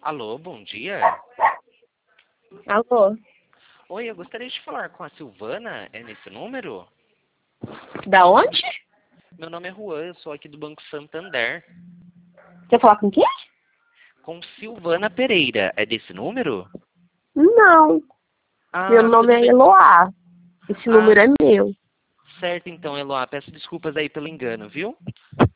Alô, bom dia. Alô? Oi, eu gostaria de falar com a Silvana. É nesse número? Da onde? Meu nome é Juan, eu sou aqui do Banco Santander. Quer falar com quem? Com Silvana Pereira. É desse número? Não. Meu Ah, nome tudo é bem. Eloá. Esse Ah, número é meu. certo então, Eloá. Peço desculpas aí pelo engano, viu?